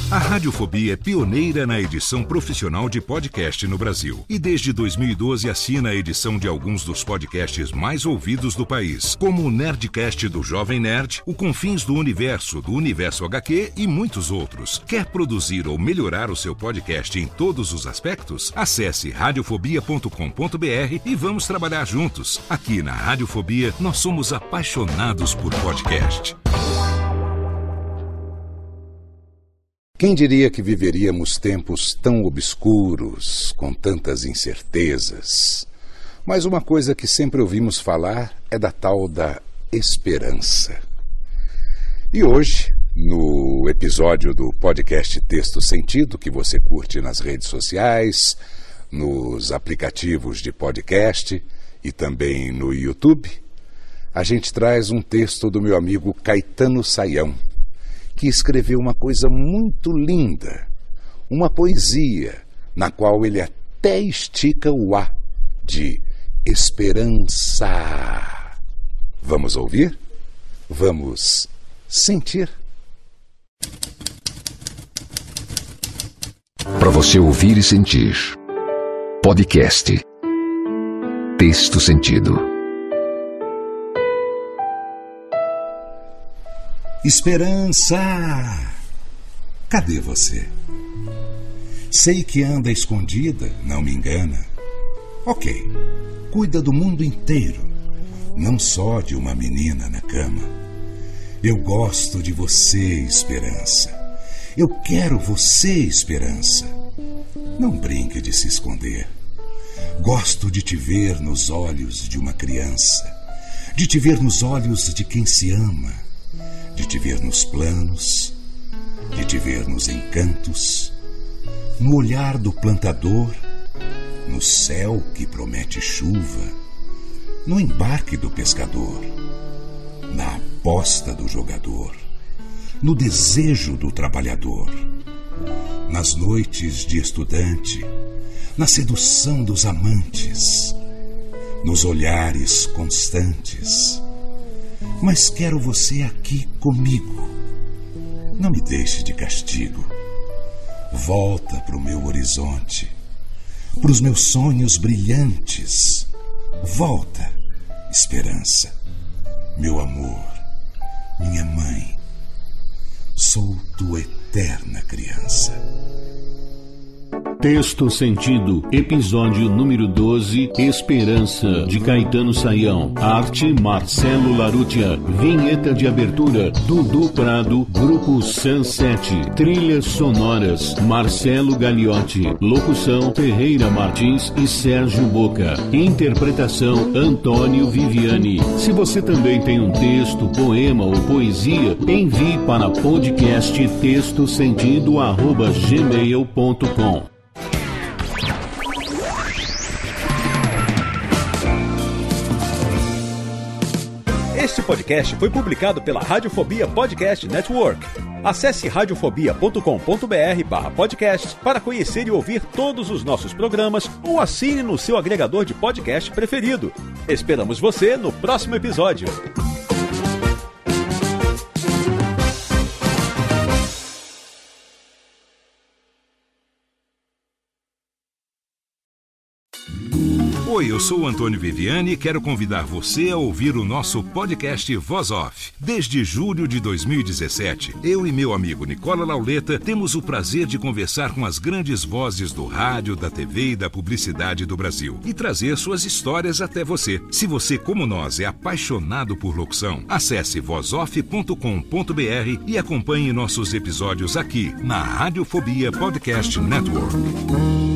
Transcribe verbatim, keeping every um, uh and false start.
A Radiofobia é pioneira na edição profissional de podcast no Brasil. E desde dois mil e doze assina a edição de alguns dos podcasts mais ouvidos do país, como o Nerdcast do Jovem Nerd, o Confins do Universo, do Universo agá quê e muitos outros. Quer produzir ou melhorar o seu podcast em todos os aspectos? Acesse radiofobia ponto com ponto b r e vamos trabalhar juntos. Aqui na Radiofobia, nós somos apaixonados por podcast. Quem diria que viveríamos tempos tão obscuros, com tantas incertezas? Mas uma coisa que sempre ouvimos falar é da tal da esperança. E hoje, no episódio do podcast Texto Sentido, que você curte nas redes sociais, nos aplicativos de podcast e também no YouTube, a gente traz um texto do meu amigo Caetano Sayão, que escreveu uma coisa muito linda, uma poesia, na qual ele até estica o A de esperança. Vamos ouvir? Vamos sentir? Para você ouvir e sentir. Podcast Texto Sentido. Esperança! Cadê você? Sei que anda escondida, não me engana. Ok, cuida do mundo inteiro, não só de uma menina na cama. Eu gosto de você, Esperança. Eu quero você, Esperança. Não brinque de se esconder. Gosto de te ver nos olhos de uma criança, de te ver nos olhos de quem se ama, de te ver nos planos, de te ver nos encantos, no olhar do plantador, no céu que promete chuva, no embarque do pescador, na aposta do jogador, no desejo do trabalhador, nas noites de estudante, na sedução dos amantes, nos olhares constantes. Mas quero você aqui comigo. Não me deixe de castigo. Volta pro meu horizonte, pros meus sonhos brilhantes. Volta, Esperança, meu amor, minha mãe. Sou tua eterna criança. Texto Sentido, episódio número doze, Esperança, de Caetano Sayão. Arte, Marcelo Larutia. Vinheta de abertura, Dudu Prado, Grupo Sunset. Trilhas sonoras, Marcelo Gagliotti. Locução, Ferreira Martins e Sérgio Boca. Interpretação, Antônio Viviani. Se você também tem um texto, poema ou poesia, envie para podcast texto sentido arroba gmail ponto com. Este podcast foi publicado pela Radiofobia Podcast Network. Acesse radiofobia ponto com ponto b r barra podcast para conhecer e ouvir todos os nossos programas ou assine no seu agregador de podcast preferido. Esperamos você no próximo episódio. Oi, eu sou o Antônio Viviani e quero convidar você a ouvir o nosso podcast Voz Off. Desde julho de dois mil e dezessete, eu e meu amigo Nicola Lauleta temos o prazer de conversar com as grandes vozes do rádio, da T V e da publicidade do Brasil e trazer suas histórias até você. Se você, como nós, é apaixonado por locução, acesse voz off ponto com ponto b r e acompanhe nossos episódios aqui na Radiofobia Podcast Network.